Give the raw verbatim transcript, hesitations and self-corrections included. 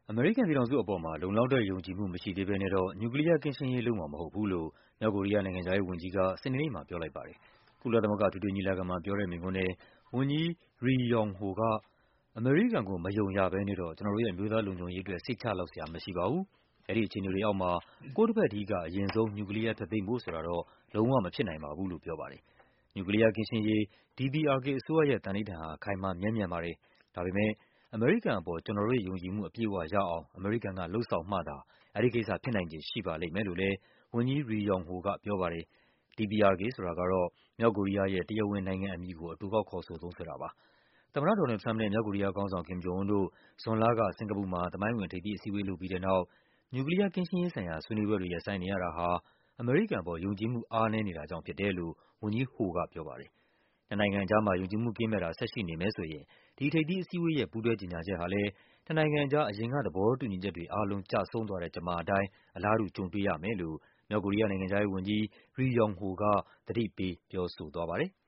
အမေရိကန်ပြည်ထောင်စုအပေါ်မှာ လုံလောက်တဲ့ယုံကြည်မှုမရှိသေးဘဲနဲ့တော့ နျူကလီးယားကင်းရှင်းရေးလုပ်မှာမဟုတ်ဘူးလို့ မြောက်ကိုရီးယားနိုင်ငံခြားရေးဝန်ကြီးက စနေနေ့မှာပြောလိုက်ပါတယ်။ ကုလသမဂ္ဂ အထွေထွေညီလာခံမှာပြောတဲ့မိန့်ခွန်းထဲ ဝန်ကြီး Ri Yong Ho က အမေရိကန်ကို မယုံရဘဲနဲ့တော့ ကျနော်တို့ရဲ့ အမျိုးသားလုံခြုံရေးအတွက် စိတ်ချလောက်စရာမရှိပါဘူး၊ အဲဒီအခြေအနေတွေအောက်မှာ ကိုယ့်တဘက်တည်းက အရင်ဆုံး နျူကလီးယား ဖျက်သိမ်းဖို့ဆိုတာတော့ လုံးဝမဖြစ်နိုင်ပါဘူးလို့ ပြောပါတယ်။ နျူကလီးယားကင်းရှင်းရေး ဒီ ပီ အာရ် ကေ အစိုးရရဲ့ သန္နိဋ္ဌာန်ဟာ ခိုင်မာမြဲမြံပါတယ်၊ ဒါပေမယ့် အမေရိကန်အပေါ် ကျနော်တို့ရဲ့ယုံကြည်မှု အပြည့်အဝရအောင် အမေရိကန်က လုပ်ဆောင်မှသာ အဲဒီကိစ္စ ဖြစ်နိုင်ခြေရှိပါလိမ့်မယ်လို့လည်း ဝန်ကြီး Ri Yong Ho ကပြောပါတယ်။ ဒီ ပီ အာရ် ကေ ဆိုတာကတော့ မြောက်ကိုရီးယားရဲ့ တရားဝင်နိုင်ငံအမည်ကို အတိုကောက် ခေါ်ဆိုသုံးစွဲတာပါ။ သမ္မတ ဒေါ်နယ်လ်ဒ် ထရမ့်ပ်နဲ့ မြောက်ကိုရီးယားခေါင်းဆောင် Kim Jong Un တို့ ဇွန်လက စင်္ကာပူမှာ သမိုင်းဝင် ထိပ်သီးအစည်းအဝေးလုပ်ပြီးတဲ့နောက် နျူကလီးယားကင်းရှင်းရေးဆိုင်ရာ ဆွေးနွေးပွဲတွေ ရပ်ဆိုင်းနေရတာဟာ အမေရိကန်အပေါ် ယုံကြည်မှု အားနည်းနေတာကြောင့်ဖြစ်တယ်လို့ ဝန်ကြီး Ho ကပြောပါတယ်။ နှစ်နိုင်ငံကြားမှာ ယုံကြည်မှုကင်းမဲ့တာ ဆက်ရှိနေမယ်ဆိုရင် ဒီထိပ်သီးအစည်းအဝေးရဲ့ ပူးတွဲကြေညာချက်ဟာလည်း နှစ်နိုင်ငံကြား အရင်က သဘောတူညီချက်တွေအားလုံး ကျဆုံးသွားတဲ့ ဂျမာအတိုင်း အလားတူ ကြုံတွေ့ရမယ်လို့ မြောက်ကိုရီးယားနိုင်ငံခြားရေးဝန်ကြီး Ri Yong Ho က သတိပေး ပြောဆိုသွားပါတယ်